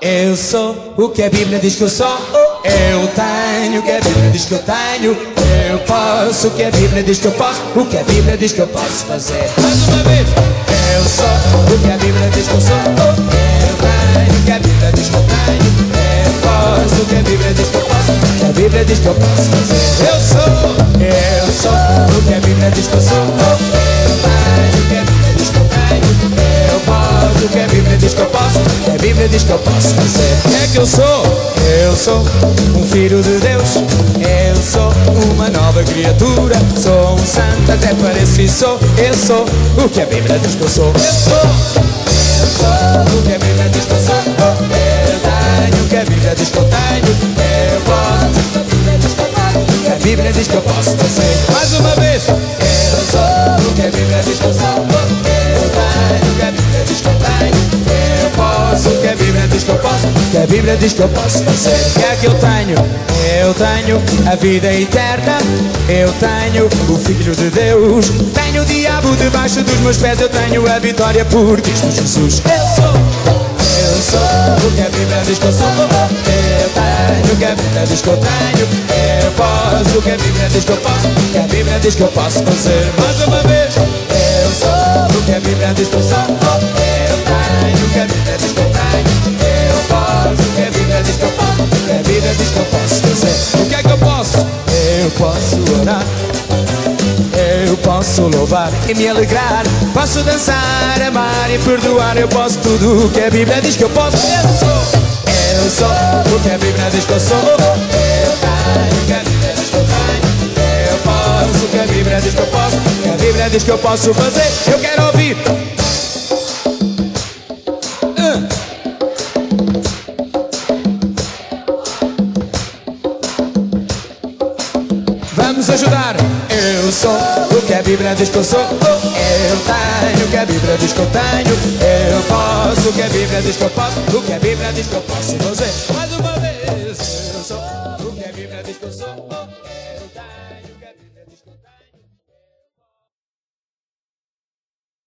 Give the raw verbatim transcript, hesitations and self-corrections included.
Eu sou o que a Bíblia diz que eu sou. Eu tenho o que a Bíblia diz que eu tenho. Eu posso o que a Bíblia diz que eu posso. O que a Bíblia diz que eu posso fazer. Mais uma vez. Eu sou o que a Bíblia diz que eu sou. Eu tenho o que a Bíblia diz que eu tenho. Eu posso o que a Bíblia diz que eu posso. O que a Bíblia diz que eu posso fazer. Eu sou, eu sou o que a Bíblia diz que eu sou. Eu tenho o que a Bíblia diz que eu tenho. Eu posso o que a Bíblia diz que eu posso. O que a Bíblia diz que eu posso fazer. O que é que eu sou? Eu sou um filho de Deus. Eu sou uma nova criatura. Sou um santo, até pareço e sou. Eu sou o que a Bíblia diz que eu sou. Eu sou, eu sou o que a Bíblia diz que eu sou. Eu tenho o que a Bíblia diz que eu tenho. Eu posso o que a Bíblia diz que eu posso. O que a Bíblia diz que eu posso fazer. Mais uma vez. Eu sou o que a Bíblia diz que eu sou. Eu tenho o que a Bíblia diz que eu tenho. Eu posso o que a Bíblia diz que eu posso. O que a Bíblia diz que eu posso fazer. O que é que eu tenho? Eu tenho a vida eterna. Eu tenho o Filho de Deus. Tenho o diabo debaixo dos meus pés. Eu tenho a vitória por Cristo Jesus. Eu sou, eu sou o que a Bíblia diz que eu sou. Eu tenho o que a Bíblia diz que eu tenho. Eu posso o que a Bíblia diz que eu posso. O que a Bíblia diz que eu posso fazer. Mais uma vez. Eu sou o que a Bíblia diz que eu sou. Eu tenho o que a Bíblia diz que eu tenho. Eu posso o que a Bíblia diz que eu posso. O que a Bíblia diz que eu posso fazer. O que é que eu posso? Eu posso orar. Eu posso louvar e me alegrar. Posso dançar, amar e perdoar. Eu posso tudo o que a Bíblia diz que eu posso. Eu sou, eu sou o que a Bíblia diz que eu sou. Eu tenho o que a Bíblia diz que eu tenho. Eu posso o que a Bíblia diz que eu posso. O que a Bíblia diz que eu posso fazer. Eu quero ouvir. uh. Vamos ajudar. Eu sou o que a Bíblia diz que eu sou. Eu tenho o que a Bíblia diz que eu tenho. Eu posso o que a Bíblia diz que eu posso. O que a Bíblia diz que eu posso fazer. Mais uma vez. Eu sou o que a Bíblia diz que eu sou. Eu tenho o que a Bíblia diz que eu tenho.